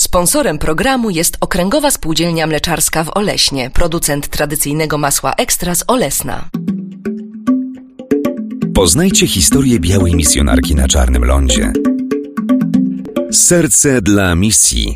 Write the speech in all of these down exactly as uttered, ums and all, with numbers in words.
Sponsorem programu jest Okręgowa Spółdzielnia Mleczarska w Oleśnie, producent tradycyjnego masła Ekstra z Olesna. Poznajcie historię białej misjonarki na czarnym lądzie. Serce dla misji.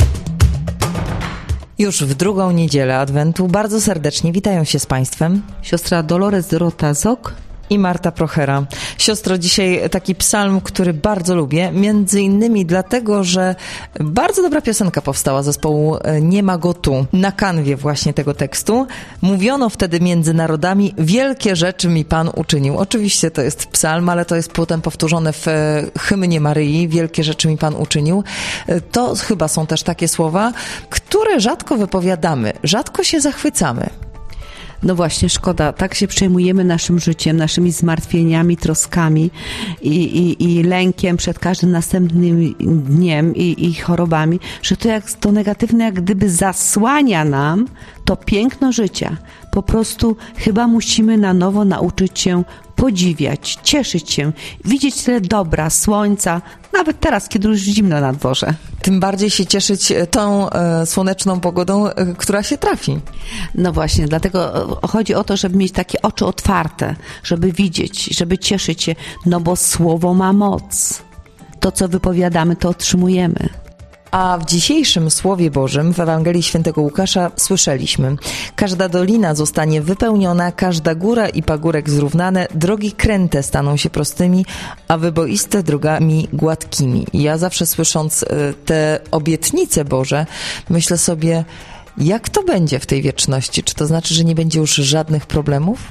Już w drugą niedzielę Adwentu bardzo serdecznie witają się z Państwem siostra Dolores Dorota Zok i Marta Prochera. Siostro, dzisiaj taki psalm, który bardzo lubię, między innymi dlatego, że bardzo dobra piosenka powstała zespołu Nie ma go tu. Na kanwie właśnie tego tekstu mówiono wtedy między narodami: wielkie rzeczy mi Pan uczynił. Oczywiście to jest psalm, ale to jest potem powtórzone w hymnie Maryi: wielkie rzeczy mi Pan uczynił. To chyba są też takie słowa, które rzadko wypowiadamy, rzadko się zachwycamy. No właśnie, szkoda. Tak się przejmujemy naszym życiem, naszymi zmartwieniami, troskami i, i, i lękiem przed każdym następnym dniem i, i chorobami, że to, jak, to negatywne jak gdyby zasłania nam to piękno życia. Po prostu chyba musimy na nowo nauczyć się podziwiać, cieszyć się, widzieć tyle dobra, słońca, nawet teraz, kiedy już zimno na dworze. Tym bardziej się cieszyć tą e, słoneczną pogodą, e, która się trafi. No właśnie, dlatego chodzi o to, żeby mieć takie oczy otwarte, żeby widzieć, żeby cieszyć się, no bo słowo ma moc. To, co wypowiadamy, to otrzymujemy. A w dzisiejszym Słowie Bożym w Ewangelii Świętego Łukasza słyszeliśmy: każda dolina zostanie wypełniona, każda góra i pagórek zrównane, drogi kręte staną się prostymi, a wyboiste drogami gładkimi. I ja zawsze słysząc te obietnice Boże, myślę sobie, jak to będzie w tej wieczności? Czy to znaczy, że nie będzie już żadnych problemów?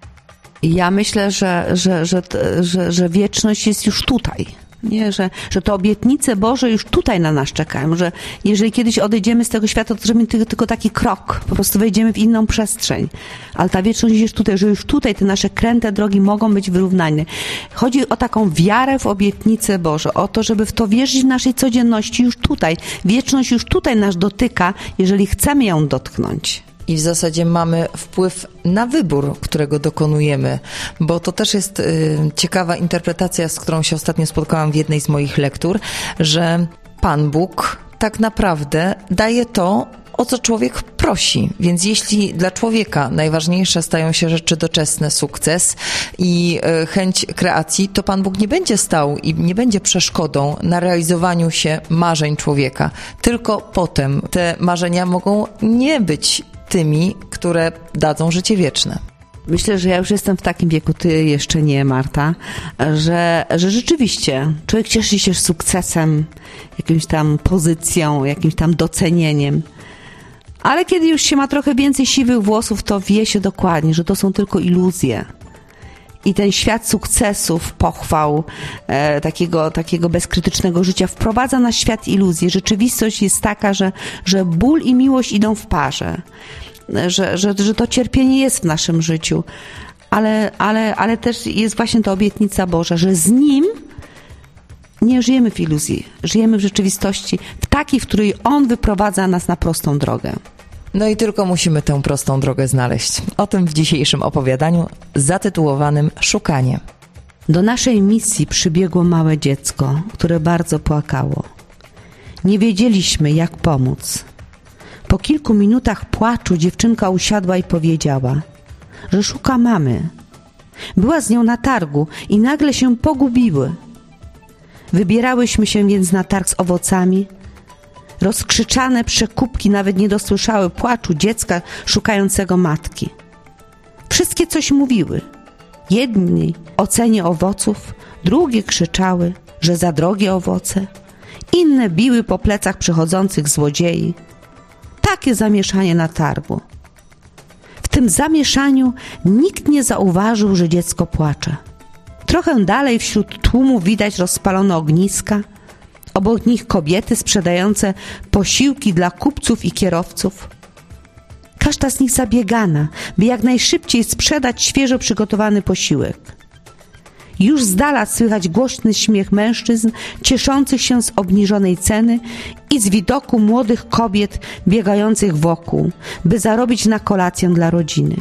Ja myślę, że, że, że, że, że wieczność jest już tutaj. Nie, że, że te obietnice Boże już tutaj na nas czekają, że jeżeli kiedyś odejdziemy z tego świata, to zrobimy tylko, tylko taki krok, po prostu wejdziemy w inną przestrzeń. Ale ta wieczność jest tutaj, że już tutaj te nasze kręte drogi mogą być wyrównane. Chodzi o taką wiarę w obietnice Boże, o to, żeby w to wierzyć w naszej codzienności już tutaj. Wieczność już tutaj nas dotyka, jeżeli chcemy ją dotknąć. I w zasadzie mamy wpływ na wybór, którego dokonujemy, bo to też jest y, ciekawa interpretacja, z którą się ostatnio spotkałam w jednej z moich lektur, że Pan Bóg tak naprawdę daje to, o co człowiek prosi. Więc jeśli dla człowieka najważniejsze stają się rzeczy doczesne, sukces i y, chęć kreacji, to Pan Bóg nie będzie stał i nie będzie przeszkodą na realizowaniu się marzeń człowieka. Tylko potem te marzenia mogą nie być tymi, które dadzą życie wieczne. Myślę, że ja już jestem w takim wieku, ty jeszcze nie, Marta, że, że rzeczywiście człowiek cieszy się sukcesem, jakimś tam pozycją, jakimś tam docenieniem. Ale kiedy już się ma trochę więcej siwych włosów, to wie się dokładnie, że to są tylko iluzje. I ten świat sukcesów, pochwał, e, takiego, takiego bezkrytycznego życia wprowadza na świat iluzji. Rzeczywistość jest taka, że, że ból i miłość idą w parze, że, że, że to cierpienie jest w naszym życiu, ale, ale, ale też jest właśnie ta obietnica Boża, że z Nim nie żyjemy w iluzji, żyjemy w rzeczywistości, w takiej, w której On wyprowadza nas na prostą drogę. No i tylko musimy tę prostą drogę znaleźć. O tym w dzisiejszym opowiadaniu zatytułowanym Szukanie. Do naszej misji przybiegło małe dziecko, które bardzo płakało. Nie wiedzieliśmy, jak pomóc. Po kilku minutach płaczu dziewczynka usiadła i powiedziała, że szuka mamy. Była z nią na targu i nagle się pogubiły. Wybierałyśmy się więc na targ z owocami. Rozkrzyczane przekupki nawet nie dosłyszały płaczu dziecka szukającego matki. Wszystkie coś mówiły. Jedni o cenie owoców, drugie krzyczały, że za drogie owoce. Inne biły po plecach przychodzących złodziei. Takie zamieszanie na targu. W tym zamieszaniu nikt nie zauważył, że dziecko płacze. Trochę dalej wśród tłumu widać rozpalone ogniska, obok nich kobiety sprzedające posiłki dla kupców i kierowców. Każda z nich zabiegana, by jak najszybciej sprzedać świeżo przygotowany posiłek. Już z dala słychać głośny śmiech mężczyzn cieszących się z obniżonej ceny i z widoku młodych kobiet biegających wokół, by zarobić na kolację dla rodziny.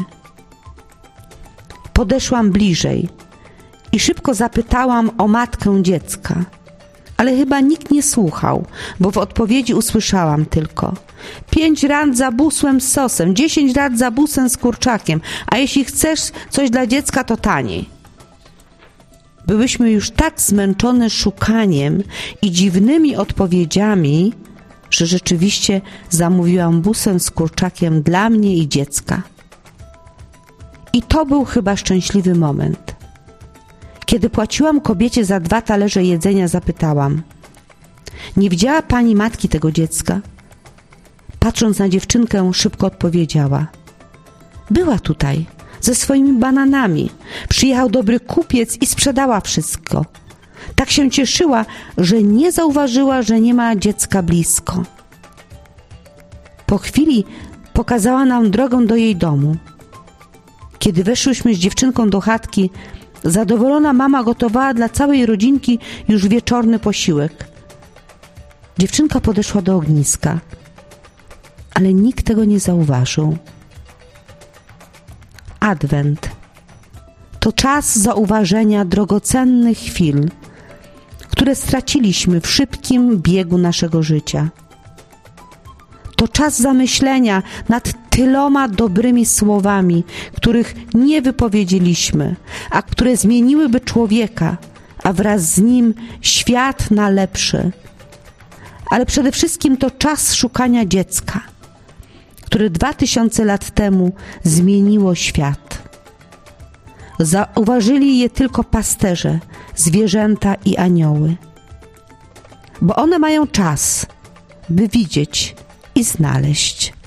Podeszłam bliżej i szybko zapytałam o matkę dziecka, ale chyba nikt nie słuchał, bo w odpowiedzi usłyszałam tylko: pięć rat za busłem z sosem, dziesięć rat za busem z kurczakiem, a jeśli chcesz coś dla dziecka, to taniej. Byłyśmy już tak zmęczone szukaniem i dziwnymi odpowiedziami, że rzeczywiście zamówiłam busem z kurczakiem dla mnie i dziecka. I to był chyba szczęśliwy moment. Kiedy płaciłam kobiecie za dwa talerze jedzenia, zapytałam: nie widziała pani matki tego dziecka? Patrząc na dziewczynkę, szybko odpowiedziała: była tutaj, ze swoimi bananami. Przyjechał dobry kupiec i sprzedała wszystko. Tak się cieszyła, że nie zauważyła, że nie ma dziecka blisko. Po chwili pokazała nam drogę do jej domu. Kiedy weszłyśmy z dziewczynką do chatki, zadowolona mama gotowała dla całej rodzinki już wieczorny posiłek. Dziewczynka podeszła do ogniska, ale nikt tego nie zauważył. Adwent to czas zauważenia drogocennych chwil, które straciliśmy w szybkim biegu naszego życia. To czas zamyślenia nad tyloma dobrymi słowami, których nie wypowiedzieliśmy, a które zmieniłyby człowieka, a wraz z nim świat na lepszy. Ale przede wszystkim to czas szukania dziecka, które dwa tysiące lat temu zmieniło świat. Zauważyli je tylko pasterze, zwierzęta i anioły, bo one mają czas, by widzieć i znaleźć.